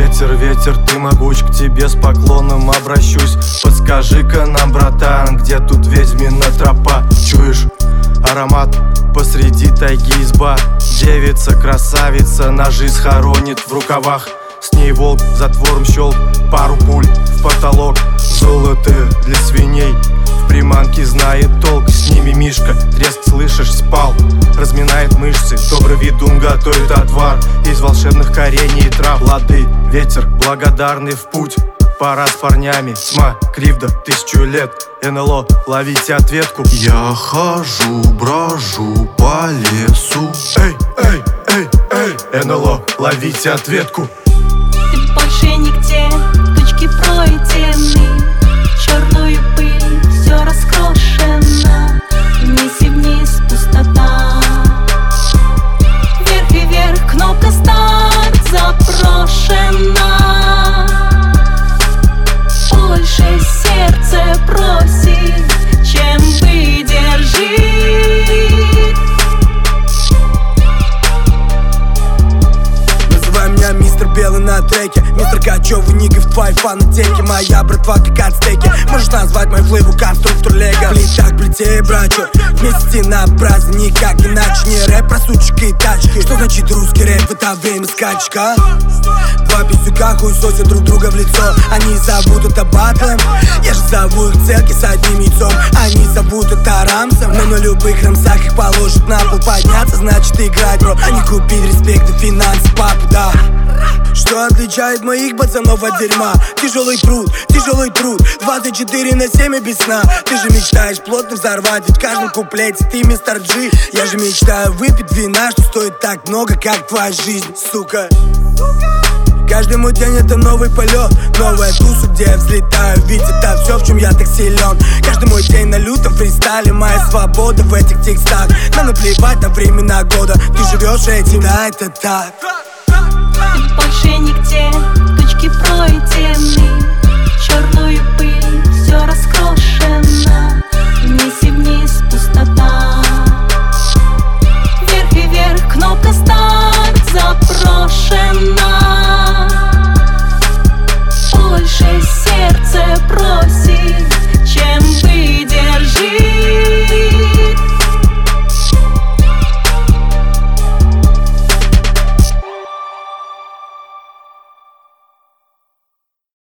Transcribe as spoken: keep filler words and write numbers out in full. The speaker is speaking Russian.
Ветер, ветер, ты могуч, к тебе с поклоном обращусь. Подскажи-ка нам, братан, где тут ведьмина тропа? Чуешь аромат посреди тайги изба? Девица, красавица, ножи схоронит в рукавах. С ней волк, затвором щелк, пару пуль в потолок. Золото для свиней, в приманке знает толк. С ними Мишка, треск слышишь, спал, разминает мышцы. Добрый ведун готовит отвар из волшебных корений и трав. Лады, ветер, благодарный в путь, пора с парнями. Тьма, кривда, тысячу лет, эн эл о, ловите ответку. Я хожу, брожу по лесу. Эй, эй, эй, эй, эн эл о, ловите ответку. Ты больше нигде, точки пройдены, черную пыль, все раскрошено. Вниз и вниз пустота, вверх и вверх кнопка старт запрошена. Больше сердце просит, чем выдержит. Называй меня мистер Белый на треке, мистер Качёвый, нигга в твоей фанатеке. Моя братва как ацтеки, можешь назвать мою флейву конструктор лего. Плита к плите, брачу, вместе на праздник, никак иначе. Не рэп про сучек и тачки. Что значит русский рэп в это время скачка? Два пиздюка хуесосят друг друга в лицо. Они зовут это батлом, я же зову их целки с одним яйцом. Они зовут это рамсом, но на любых рамсах их положат на пол. Подняться значит играть, бро, а не купить респект и финансы, папа, да. Что отличает моих пацанов от дерьма? Тяжелый труд, тяжелый труд, двадцать четыре на семь и без сна. Ты же мечтаешь плотно взорвать, ведь в каждом куплете ты мистер Джи. Я же мечтаю выпить вина, что стоит так много, как твоя жизнь, сука. Каждый мой день это новый полет, новая туса, где я взлетаю. Ведь это все, в чем я так силен. Каждый мой день на лютом фристайле, моя свобода в этих текстах. Нам наплевать на времена года, ты живешь этим, да, это так. Ты больше нигде,